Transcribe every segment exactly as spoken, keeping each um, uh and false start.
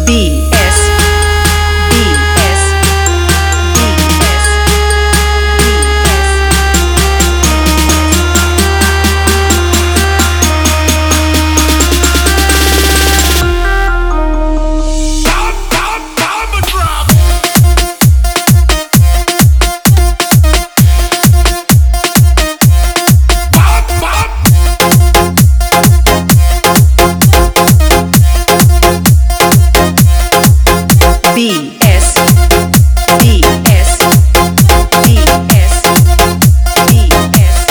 B S B S B S B S B S B S B S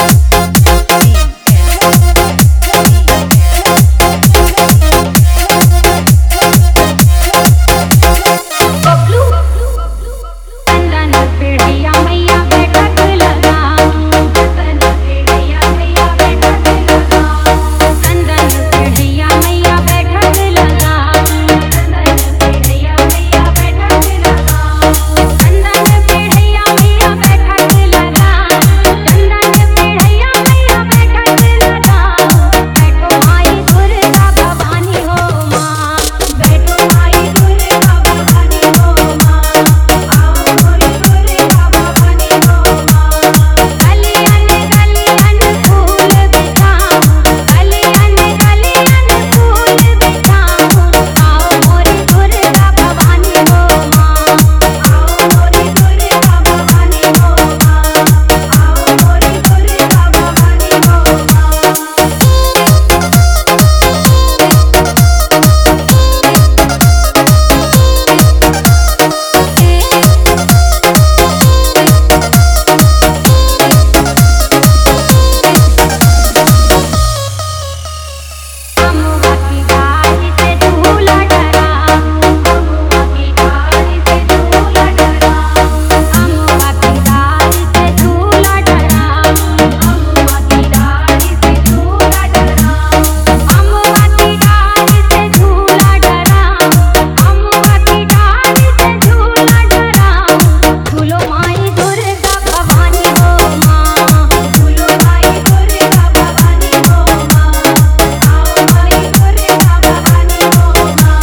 Bablu चंदन पेड़िया मैया बैठक लगा चंदन पेड़िया मैया बैठक लगा चंदन पेड़िया मैया बैठक लगा चंदन पेड़िया मैया बैठक लगा चंदन पेड़िया मैया बैठक लगा चंदन पेड़िया मैया बैठक लगा बैठो माई दुर्गा भवानी हो माँ बैठो माई दुर्गा भवानी हो माँ आओ मोरी दुर्गा भवानी हो माँ कलियन कलियन फूल बिछाऊं कलियन कलियन फूल बिछाऊं आओ मोरी दुर्गा भवानी हो माँ आओ मोरी दुर्गा भवानी हो माँ आओ मोरी दुर्गा भवानी हो अमुआ की गाड़ी से झूला डराऊं अमुआ की गाड़ी से झूला डराऊं अमुआ की गाड़ी से झूला डराऊं अमुआ की गाड़ी से झूला डराऊं अमुआ की गाड़ी से झूला डराऊं अमुआ की गाड़ी से झूला डराऊं झूलो माई दुर्गा भवानी हो माँ झूलो माई दुर्गा भवानी हो माँ आओ माई दुर्गा भवानी हो माँ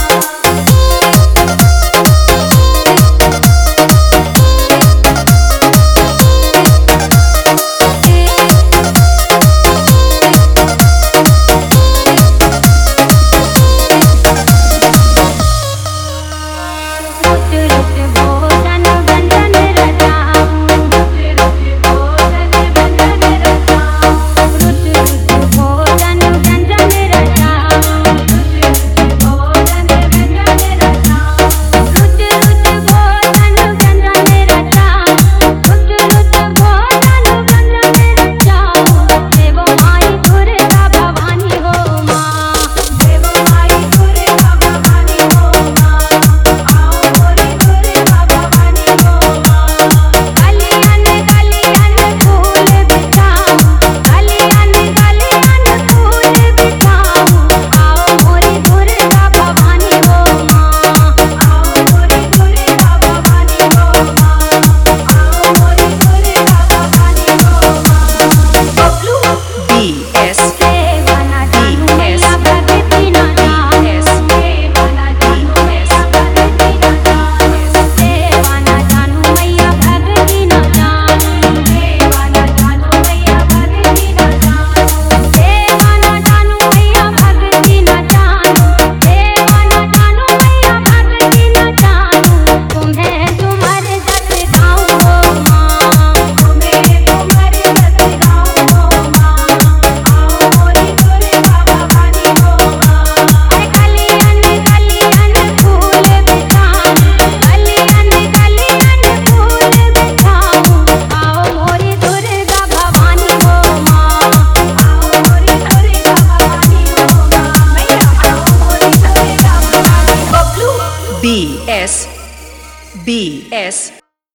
रुच रुच भोजन व्यंजन रचाऊं रुच रुच भोजन व्यंजन रचाऊं रुच रुच भोजन व्यंजन रचाऊं रुच रुच भोजन व्यंजन रचाऊं रुच रुच भोजन व्यंजन रचाऊं रुच रुच भोजन व्यंजन रचाऊं देवो माई दुर्गा भवानी हो माँ देवो माई दुर्गा भवानी हो माँ आओ मोरी दुर्गा भवानी हो माँ कलियन कलियन फूल बिछाऊं कलियन कलियन फूल बिछाऊं आओ मोरी दुर्गा भवानी हो माँ आओ मोरी दुर्गा भवानी हो माँ आओ मोरी दुर्गा भवानी हो माँ बबलू B S सेवना जानू मैया भगती न जानू सेवना जानू मैया भगती न जानू सेवना जानू मैया भगती न जानू सेवना जानू मैया भगती न जानू सेवना जानू मैया भगती न जानू सेवना जानू मैया भगती न जानू तुम्हें तुम्हार जस गाऊं हो माँ तुम्हें तुम्हार जस गाऊं हो माँ आओ मोरी दुर्गा भवानी हो माँ अरे कलियन कलियन फूल बिछाऊं कलियन कलियन फूल बिछाऊं आओ मोरी दुर्गा भवानी हो माँ आओ मोरी दुर्गा भवानी हो माँ मैया आओ मोरी Durga Bhavani Bablu B S B S